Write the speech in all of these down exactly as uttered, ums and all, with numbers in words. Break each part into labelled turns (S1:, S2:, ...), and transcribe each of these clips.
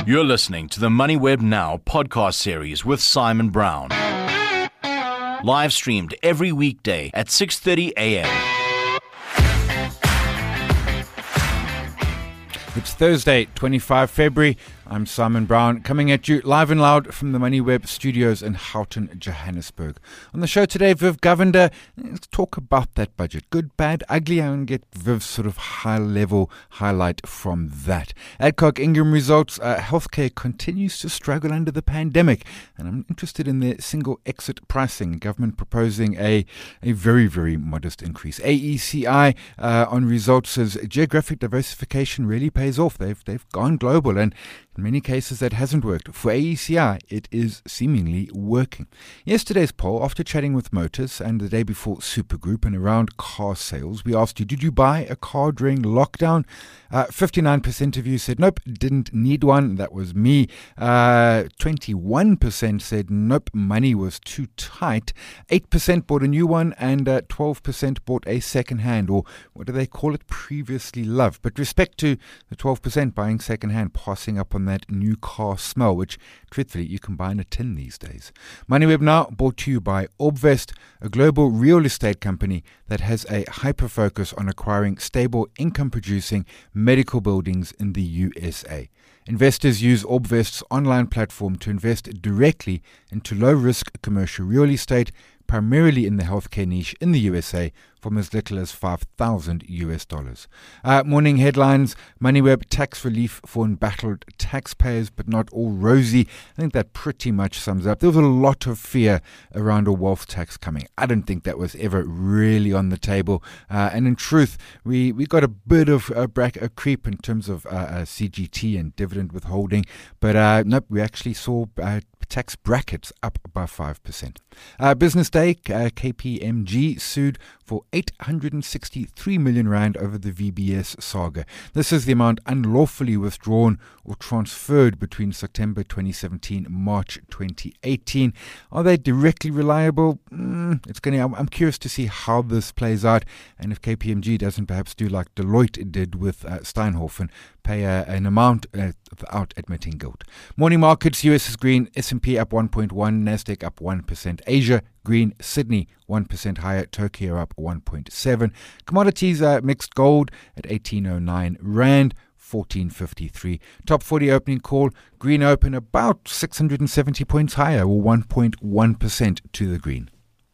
S1: You're listening to the MoneyWeb Now podcast series with Simon Brown. Live streamed every weekday at six thirty a.m.
S2: It's Thursday, the twenty-fifth of February. I'm Simon Brown, coming at you live and loud from the MoneyWeb studios in Houghton, Johannesburg. On the show today, Viv Govender. Let's talk about that budget. Good, bad, ugly. I want to get Viv's sort of high-level highlight from that. Adcock Ingram results. Uh, healthcare continues to struggle under the pandemic. And I'm interested in their single exit pricing. Government proposing a, a very, very modest increase. A E C I uh, on results says geographic diversification really pays off. They've, they've gone global, and in many cases, that hasn't worked. For A E C I, it is seemingly working. Yesterday's poll, after chatting with Motors and the day before Supergroup and around car sales, we asked you, did you buy a car during lockdown? Uh, fifty-nine percent of you said, nope, didn't need one. That was me. Uh, twenty-one percent said, nope, money was too tight. eight percent bought a new one, and uh, twelve percent bought a second-hand, or what do they call it, previously loved. But respect to the twelve percent buying second-hand, passing up on that new car smell, which truthfully you can buy in a tin these days. MoneyWeb Now brought to you by Orbvest, a global real estate company that has a hyper-focus on acquiring stable income-producing medical buildings in the U S A. Investors use Orbvest's online platform to invest directly into low-risk commercial real estate, primarily in the healthcare niche in the U S A, from as little as five thousand U S dollars. Uh, morning headlines: MoneyWeb tax relief for embattled taxpayers, but not all rosy. I think that pretty much sums up. There was a lot of fear around a wealth tax coming. I don't think that was ever really on the table. Uh, and in truth, we, we got a bit of a, brack, a creep in terms of uh, uh, C G T and dividend withholding. But uh, nope, we actually saw uh, tax brackets up by five percent. Uh, business day, uh, K P M G sued for eight hundred sixty-three million rand over the V B S saga. This is the amount unlawfully withdrawn or transferred between September twenty seventeen and March twenty eighteen. Are they directly reliable? Mm, it's going to. I'm, I'm curious to see how this plays out, and if K P M G doesn't perhaps do like Deloitte did with uh, Steinhoff, pay uh, an amount uh, without admitting guilt. Morning markets: U S is green, S and P up one point one, Nasdaq up one percent, Asia green, Sydney one percent higher, Tokyo up one point seven. Commodities are uh, mixed. Gold at eighteen oh nine rand, fourteen fifty-three. Top forty opening call, green open about six hundred seventy points higher, or one point one percent to the green.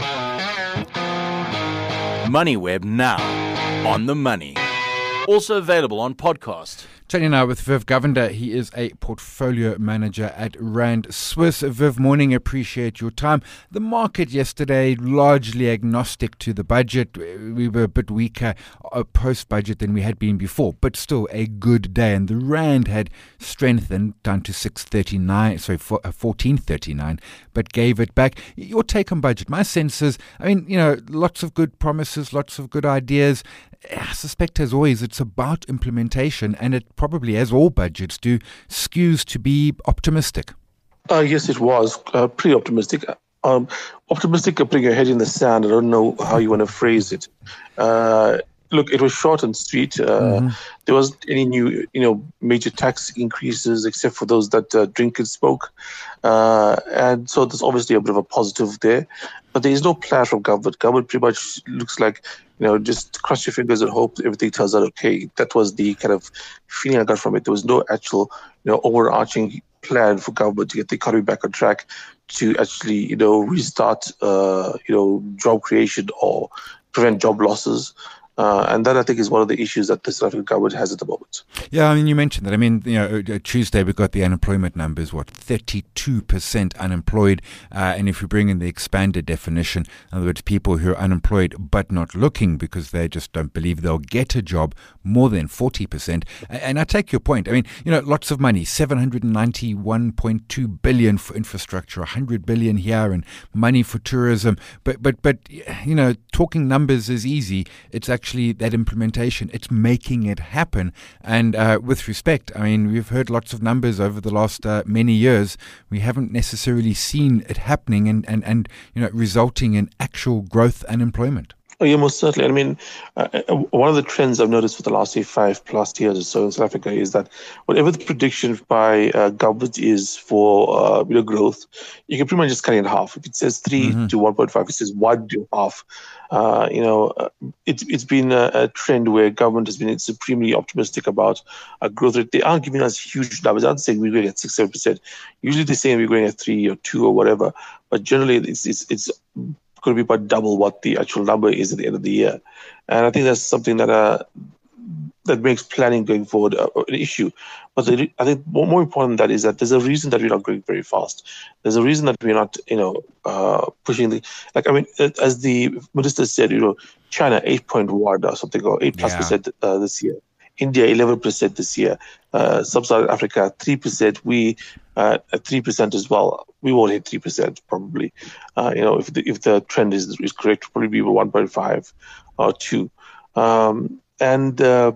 S1: MoneyWeb Now, on the money. Also available on podcast.
S2: Chatting now with Viv Govender. He is a portfolio manager at Rand Swiss. Viv, morning. Appreciate your time. The market yesterday largely agnostic to the budget. We were a bit weaker post-budget than we had been before, but still a good day. And the Rand had strengthened down to six thirty-nine, sorry, fourteen thirty-nine, but gave it back. Your take on budget? My sense is, I mean, you know, lots of good promises, lots of good ideas. I suspect, as always, it's about implementation, and it probably, as all budgets do, skews to be optimistic.
S3: Uh, yes, it was uh, pretty optimistic. Um, optimistic, putting your head in the sand. I don't know how you want to phrase it. Uh, look, it was short and sweet. Uh, mm-hmm. There wasn't any new, you know, major tax increases except for those that uh, Drinkard spoke, uh, and so there's obviously a bit of a positive there. But there is no plan from government. Government pretty much looks like, you know, just cross your fingers and hope everything turns out okay. That was the kind of feeling I got from it. There was no actual, you know, overarching plan for government to get the economy back on track, to actually, you know, restart, uh, you know, job creation or prevent job losses. Uh, and that, I think, is one of the issues that the South African government has at the moment.
S2: Yeah, I mean, you mentioned that. I mean, you know, Tuesday we got the unemployment numbers, what, thirty-two percent unemployed. Uh, and if you bring in the expanded definition, in other words, people who are unemployed but not looking because they just don't believe they'll get a job, more than forty percent. And I take your point. I mean, you know, lots of money, seven hundred ninety-one point two billion for infrastructure, one hundred billion here, and money for tourism. But, but, but you know, talking numbers is easy. It's actually Actually, that implementation, it's making it happen. And uh, with respect, I mean, we've heard lots of numbers over the last uh, many years. We haven't necessarily seen it happening and, and, and you know, resulting in actual growth and employment.
S3: Oh, yeah, most certainly. I mean, uh, one of the trends I've noticed for the last, say, five plus years or so in South Africa is that whatever the prediction by uh, government is for uh, you know, growth, you can pretty much just cut it in half. If it says three
S2: Mm-hmm.
S3: to one point five, it says one to half. Uh, you know, uh, it's it's been a, a trend where government has been supremely optimistic about a growth rate. They aren't giving us huge numbers. They aren't saying we're going at six, seven percent. Usually they're saying we're going at three or two or whatever. But generally, it's it's it's going to be about double what the actual number is at the end of the year. And I think that's something that uh, that makes planning going forward uh, an issue. But the, I think more, more important than that is that there's a reason that we're not growing very fast. There's a reason that we're not, you know, uh, pushing the, like, I mean, as the minister said, you know, China eight point one or something, or eight plus
S2: Yeah.
S3: percent uh, this year. India eleven percent this year. Uh, Sub-Saharan Africa three percent. We uh, at three percent as well. We won't hit three percent probably. Uh, you know, if the if the trend is is correct, it'll probably be one point five or two. Um, and uh,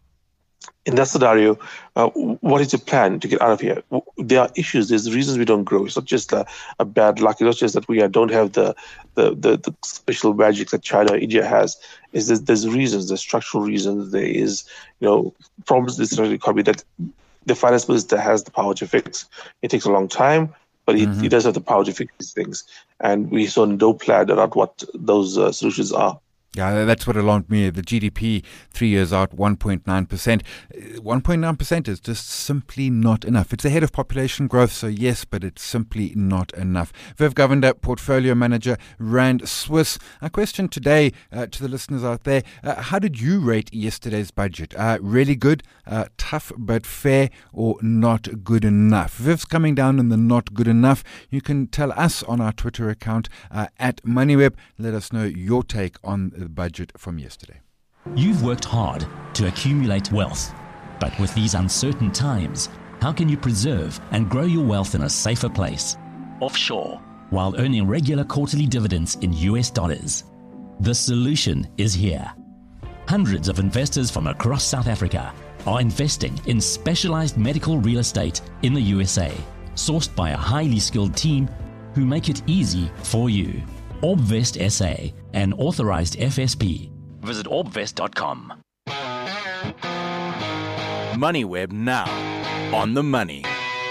S3: in that scenario, uh, what is your plan to get out of here? There are issues. There's reasons we don't grow. It's not just a, a bad luck. It's not just that we are, don't have the, the, the, the special magic that China or India has. Is there's, there's reasons. There's structural reasons. There is, you know, problems in the economy that the finance minister has the power to fix. It takes a long time, but he, mm-hmm. he does have the power to fix these things. And we saw no plan about what those uh, solutions are.
S2: Yeah, that's what alarmed me. The G D P three years out, one point nine percent. one point nine percent is just simply not enough. It's ahead of population growth, so yes, but it's simply not enough. Viv Govender, Portfolio Manager, Rand Swiss. Our question today uh, to the listeners out there, uh, how did you rate yesterday's budget? Uh, really good, uh, tough but fair, or not good enough? Viv's coming down in the not good enough. You can tell us on our Twitter account uh, at MoneyWeb. Let us know your take on the budget from yesterday.
S4: You've worked hard to accumulate wealth, but with these uncertain times, how can you preserve and grow your wealth in a safer place, offshore, while earning regular quarterly dividends in U S dollars? The solution is here. Hundreds of investors from across South Africa are investing in specialized medical real estate in the U S A, sourced by a highly skilled team who make it easy for you. Orbvest S A, an authorized F S P. Visit orbvest dot com.
S1: MoneyWeb now, on the money.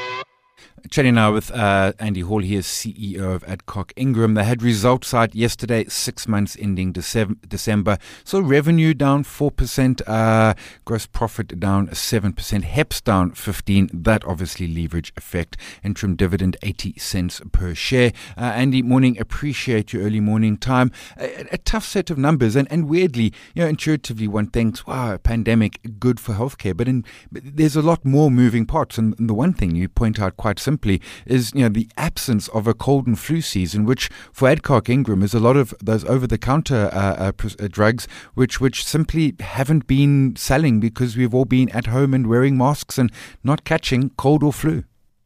S2: Chatting now with uh, Andy Hall. He is C E O of Adcock Ingram. They had results out yesterday, six months ending December. So revenue down four percent, uh, gross profit down seven percent, H E P S down fifteen percent. That obviously leverage effect. Interim dividend eighty cents per share. Uh, Andy, morning. Appreciate your early morning time. A, a tough set of numbers, and, and weirdly, you know, intuitively one thinks, wow, pandemic, good for healthcare. But, in, but there's a lot more moving parts, and, and the one thing you point out quite simply is, you know, the absence of a cold and flu season, which for Adcock Ingram is a lot of those over-the-counter uh, uh, uh, drugs, which which simply haven't been selling because we've all been at home and wearing masks and not catching cold or flu.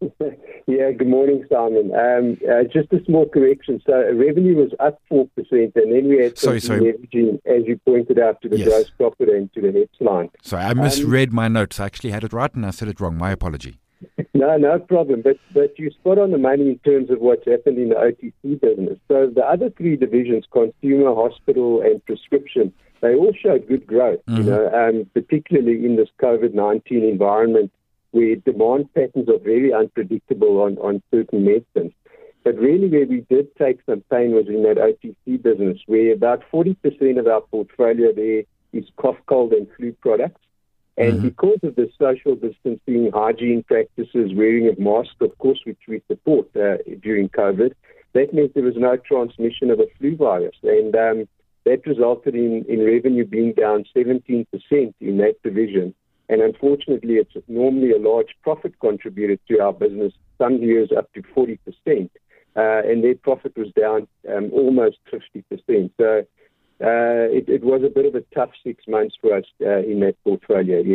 S5: Yeah, good morning, Simon. Um, uh, just a small correction. So revenue was up four percent, and then we had some
S2: sorry, sorry.
S5: leveraging, as you pointed out, to the
S2: yes.
S5: gross profit and to the H E P S line.
S2: Sorry, I misread um, my notes. I actually had it right and I said it wrong. My apology.
S5: No, no problem. But but you spot on the money in terms of what's happened in the O T C business. So the other three divisions, consumer, hospital, and prescription, they all showed good growth. Mm-hmm. You know, um, particularly in this COVID nineteen environment, where demand patterns are very unpredictable on, on certain medicines. But really, where we did take some pain was in that O T C business, where about forty percent of our portfolio there is cough, cold, and flu products. And mm-hmm. because of the social distancing, hygiene practices, wearing of masks, of course, which we support uh, during COVID, that meant there was no transmission of a flu virus. And um, that resulted in, in revenue being down seventeen percent in that division. And unfortunately, it's normally a large profit contributor to our business, some years up to forty percent. Uh, and their profit was down um, almost fifty percent. So Uh, it, it was a bit of a tough six months for us uh, in that portfolio, yes.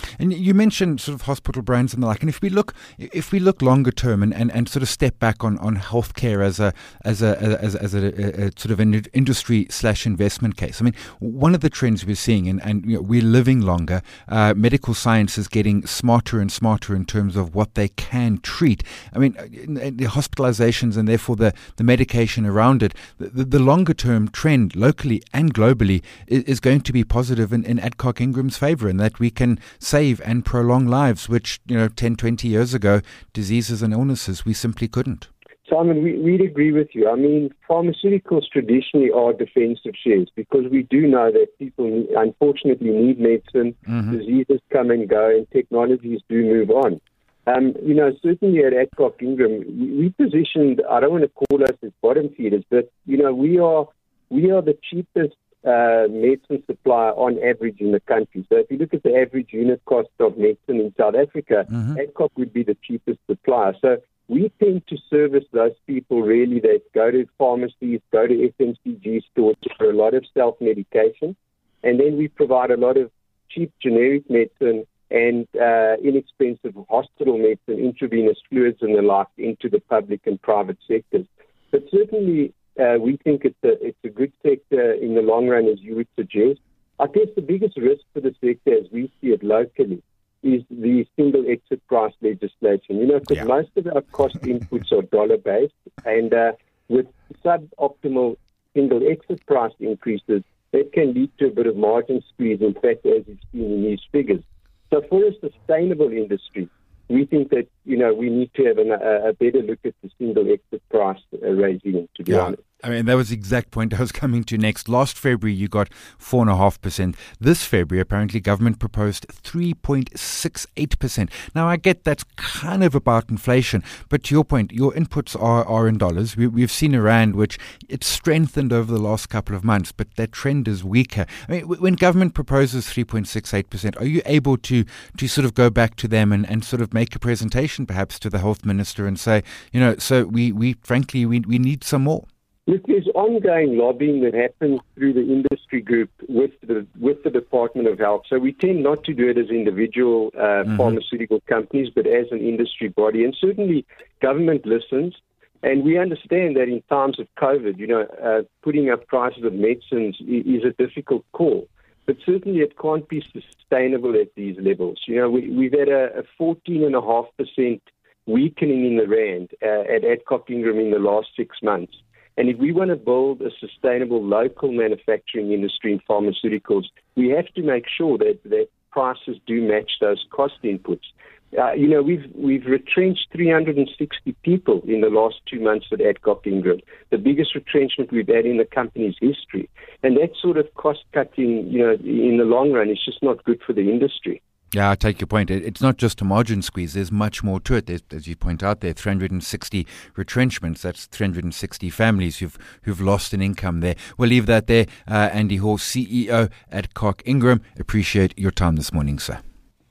S2: And you mentioned sort of hospital brands and the like. And if we look, if we look longer term and, and, and sort of step back on, on healthcare as a as a as, as a, a, a sort of an industry slash investment case. I mean, one of the trends we're seeing, and, and you know, we're living longer. Uh, medical science is getting smarter and smarter in terms of what they can treat. I mean, the hospitalizations and therefore the, the medication around it. The, the longer term trend, locally and globally, is, is going to be positive in, in Adcock Ingram's favor, and that we can save and prolong lives, which, you know, ten, twenty years ago, diseases and illnesses, we simply couldn't.
S5: Simon, we, we'd agree with you. I mean, pharmaceuticals traditionally are defensive shares because we do know that people unfortunately need medicine, mm-hmm. diseases come and go, and technologies do move on. Um, you know, certainly at Adcock Ingram, we, we positioned, I don't want to call us as bottom feeders, but, you know, we are we are the cheapest uh, medicine supplier on average in the country. So if you look at the average unit cost of medicine in South Africa, mm-hmm. Adcock would be the cheapest supplier. So we tend to service those people really that go to pharmacies, go to F M C G stores for a lot of self-medication. And then we provide a lot of cheap generic medicine and uh, inexpensive hospital medicine, intravenous fluids and the like into the public and private sectors. But certainly uh, we think it's a, it's a good sector in the long run, as you would suggest. I guess the biggest risk for the sector as we see it locally is the single exit price legislation. You know, because yeah. most of our cost inputs are dollar-based, and uh, with suboptimal single exit price increases, that can lead to a bit of margin squeeze, in fact, as you've seen in these figures. So for a sustainable industry, we think that, you know, we need to have an, a, a better look at the single exit price uh, regime, to be
S2: yeah.
S5: honest.
S2: I mean, that was the exact point I was coming to next. Last February, you got four point five percent. This February, apparently, government proposed three point six eight percent. Now, I get that's kind of about inflation, but to your point, your inputs are, are in dollars. We, we've seen a rand, which it's strengthened over the last couple of months, but that trend is weaker. I mean, when government proposes three point six eight percent, are you able to, to sort of go back to them and, and sort of make a presentation, perhaps, to the health minister and say, you know, so we, we frankly, we, we need some more?
S5: Look, there's ongoing lobbying that happens through the industry group with the with the Department of Health. So we tend not to do it as individual uh, mm-hmm. pharmaceutical companies, but as an industry body. And certainly government listens. And we understand that in times of COVID, you know, uh, putting up prices of medicines is a difficult call. But certainly it can't be sustainable at these levels. You know, we, we've had a, a fourteen point five percent weakening in the rand uh, at Adcock Ingram in the last six months. And if we want to build a sustainable local manufacturing industry in pharmaceuticals, we have to make sure that, that prices do match those cost inputs. Uh, you know, we've we've retrenched three hundred sixty people in the last two months at Adcock Ingram, the biggest retrenchment we've had in the company's history. And that sort of cost cutting, you know, in the long run is just not good for the industry.
S2: Yeah, I take your point. It's not just a margin squeeze. There's much more to it. There's, as you point out there, three hundred sixty retrenchments. That's three hundred sixty families who've who've lost an income there. We'll leave that there. Uh, Andy Hall, C E O at Adcock Ingram. Appreciate your time this morning, sir.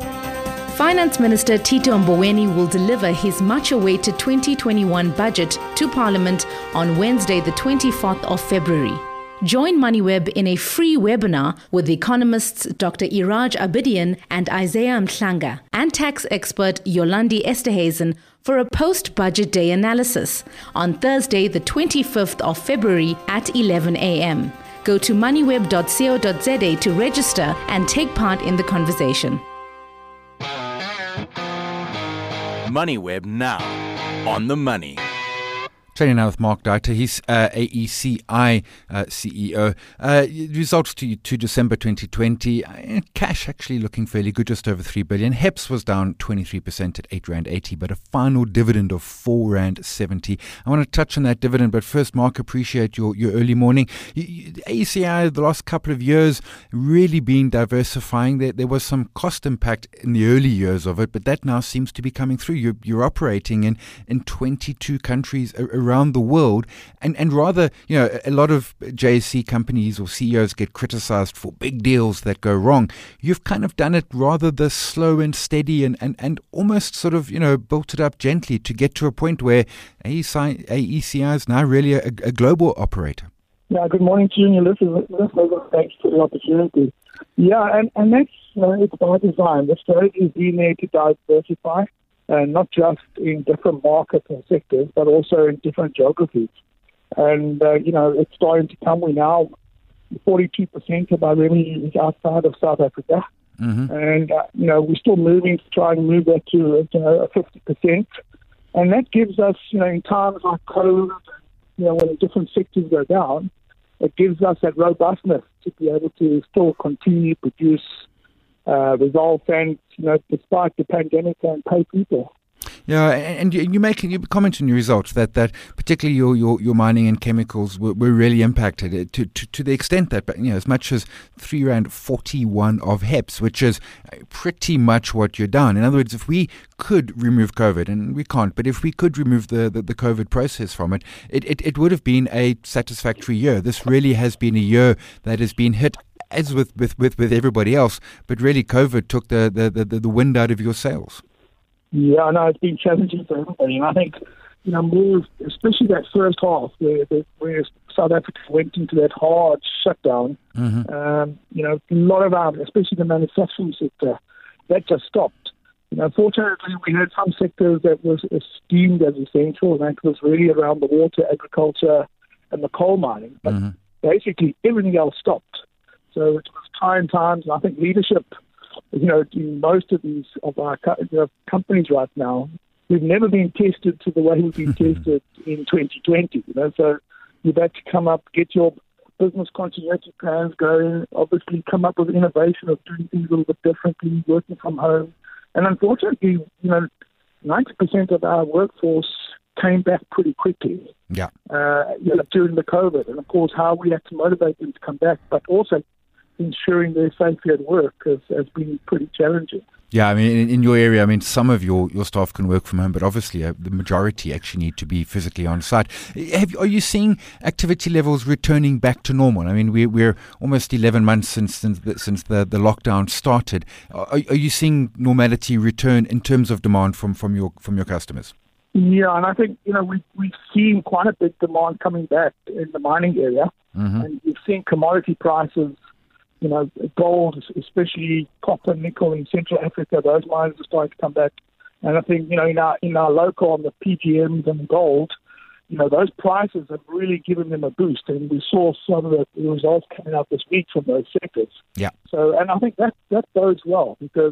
S6: Finance Minister Tito Mboweni will deliver his much-awaited twenty twenty-one budget to Parliament on Wednesday, the twenty-fourth of February. Join MoneyWeb in a free webinar with the economists Doctor Iraj Abidian and Isaiah Mhlanga and tax expert Yolandi Esterhazen for a post-budget day analysis on Thursday, the twenty-fifth of February at eleven a.m. Go to moneyweb dot co dot za to register and take part in the conversation.
S1: MoneyWeb now, on the money.
S2: Trading now with Mark Dieter. He's uh, A E C I uh, C E O. Uh, results to, to December twenty twenty. Uh, cash actually looking fairly good, just over three billion. H E P S was down twenty-three percent at eight rand eighty, but a final dividend of four rand seventy. I want to touch on that dividend, but first, Mark, appreciate your, your early morning. You, you, A E C I, the last couple of years, really been diversifying. There, there was some cost impact in the early years of it, but that now seems to be coming through. You're, you're operating in, in twenty-two countries around around the world, and, and rather, you know, a lot of J S C companies or C E Os get criticized for big deals that go wrong. You've kind of done it rather the slow and steady and, and, and almost sort of, you know, built it up gently to get to a point where A E C I is now really a, a global operator.
S7: Yeah, good morning to you and your listeners. Thanks for the opportunity. Yeah, and, and that's you know, it's by design. The strategy has been there to diversify, and not just in different markets and sectors, but also in different geographies. And, uh, you know, it's starting to come. We now, forty-two percent of our revenue is outside of South Africa. Mm-hmm. And, uh, you know, we're still moving to try and move that to, you know, a fifty percent. And that gives us, you know, in times like COVID, you know, when different sectors go down, it gives us that robustness to be able to still continue to produce uh, results and, you know, despite the pandemic, and pay people.
S2: Yeah, and you make you comment in your results that, that particularly your, your, your mining and chemicals were, were really impacted to, to to the extent that, you know, as much as three rand forty one of H E P S, which is pretty much what you're down. In other words, if we could remove COVID, and we can't, but if we could remove the, the, the COVID process from it, it, it, it would have been a satisfactory year. This really has been a year that has been hit, as with, with, with, with everybody else, but really COVID took the, the, the, the wind out of your sails.
S7: Yeah, I know it's been challenging for everybody, and I think, you know, more, especially that first half where, where South Africa went into that hard shutdown. Mm-hmm. Um, you know, a lot of our, especially the manufacturing sector, that just stopped. You know, fortunately, we had some sectors that was esteemed as essential, and that was really around the water, agriculture, and the coal mining. But mm-hmm. basically, everything else stopped. So it was trying times, and I think leadership, you know, in most of these of our co- you know, companies right now, we've never been tested to the way we've been tested in twenty twenty. You know, so you've had to come up, get your business continuity plans going, obviously come up with innovation of doing things a little bit differently, working from home. And unfortunately, you know, ninety percent of our workforce came back pretty quickly.
S2: Yeah.
S7: Uh, you know, during the COVID, and of course, how we had to motivate them to come back, but also ensuring their safety at work has, has been pretty challenging.
S2: Yeah, I mean, in, in your area, I mean, some of your, your staff can work from home, but obviously uh, the majority actually need to be physically on site. Have, are you seeing activity levels returning back to normal? I mean, we're, we're almost eleven months since since the, since the, the lockdown started. Are, are you seeing normality return in terms of demand from, from your from your customers?
S7: Yeah, and I think, you know, we, we've seen quite a big demand coming back in the mining area, mm-hmm. and we've seen commodity prices, you know, gold, especially copper, nickel in Central Africa, those mines are starting to come back. And I think, you know, in our in our local, on the P G Ms and gold, you know, those prices have really given them a boost. And we saw some of the results coming out this week from those sectors.
S2: Yeah.
S7: So, and I think that, that bodes well, because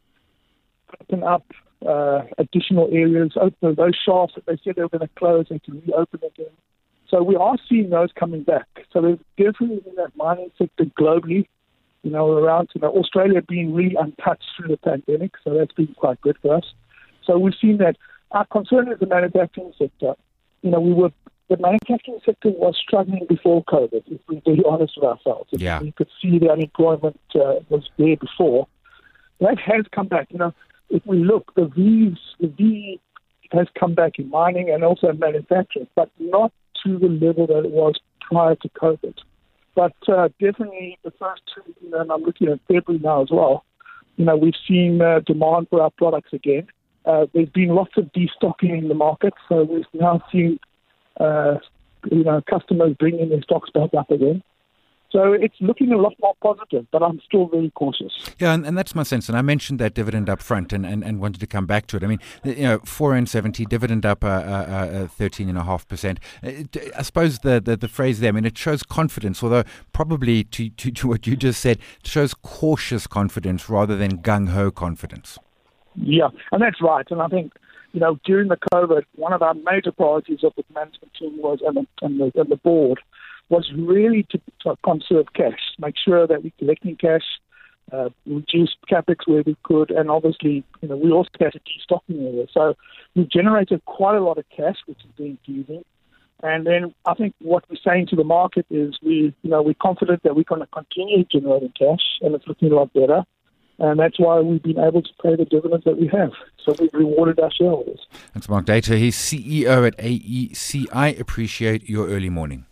S7: open up uh, additional areas, open those shafts that they said they were going to close, they can reopen again. So we are seeing those coming back. So there's definitely in that mining sector globally, you know, around, you know, Australia being really untouched through the pandemic, so that's been quite good for us. So we've seen that. Our concern is the manufacturing sector. You know, we were, the manufacturing sector was struggling before COVID, if we're really honest with ourselves.
S2: Yeah.
S7: You could see the unemployment uh, was there before. That has come back. You know, if we look, the V's, the V has come back in mining and also in manufacturing, but not to the level that it was prior to COVID. But uh, definitely the first two, you know, and I'm looking at February now as well, you know, we've seen uh, demand for our products again. Uh, there's been lots of destocking in the market, so we've now seen, uh, you know, customers bringing their stocks back up again. So it's looking a lot more positive, but I'm still very cautious.
S2: Yeah, and, and that's my sense. And I mentioned that dividend up front and, and, and wanted to come back to it. I mean, you know, four rand seventy, dividend up uh, uh, thirteen point five percent. I suppose the, the, the phrase there, I mean, it shows confidence, although probably to, to, to what you just said, it shows cautious confidence rather than gung-ho confidence.
S7: Yeah, and that's right. And I think, you know, during the COVID, one of our major priorities of the management team was, and the, and the, and the board, was really to, to conserve cash, make sure that we're collecting cash, uh, reduce capex where we could, and obviously, you know, we also had a destocking area. So we generated quite a lot of cash, which is being pleasing. And then I think what we're saying to the market is we, you know, we're confident that we're going to continue generating cash, and it's looking a lot better. And that's why we've been able to pay the dividends that we have. So we've rewarded our shareholders.
S2: That's Mark Dater. He's C E O at A E C. I appreciate your early morning.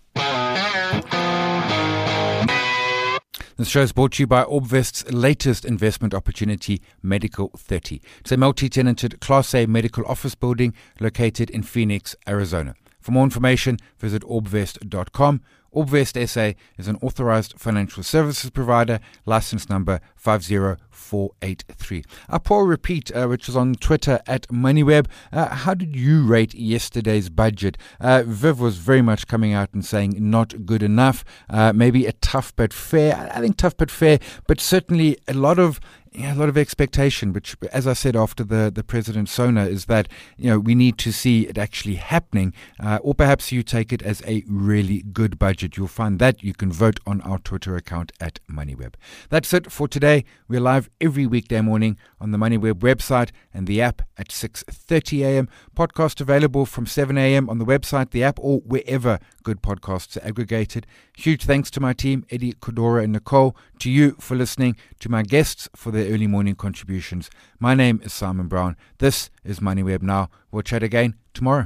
S2: This show is brought to you by Orbvest's latest investment opportunity, Medical thirty. It's a multi-tenanted Class A medical office building located in Phoenix, Arizona. For more information, visit orbvest dot com Orbvest S A is an authorized financial services provider, license number five zero four eight three. Our poll repeat, uh, which was on Twitter at MoneyWeb. Uh, how did you rate yesterday's budget? Uh, Viv was very much coming out and saying not good enough. Uh, maybe a tough but fair. I think tough but fair, but certainly a lot of Yeah, a lot of expectation, which, as I said after the, the President Sona, is that, you know, we need to see it actually happening, uh, or perhaps you take it as a really good budget. You'll find that you can vote on our Twitter account at MoneyWeb. That's it for today. We're live every weekday morning on the MoneyWeb website and the app at six thirty a.m. Podcast available from seven a.m. on the website, the app, or wherever good podcasts are aggregated. Huge thanks to my team, Eddie, Kodora, and Nicole, to you for listening, to my guests for their early morning contributions. My name is Simon Brown. This is MoneyWeb Now. We'll chat again tomorrow.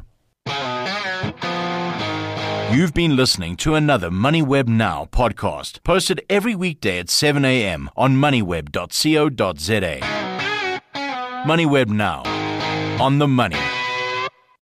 S1: You've been listening to another MoneyWeb Now podcast, posted every weekday at seven a.m. on moneyweb dot co dot za. MoneyWeb Now, on the money.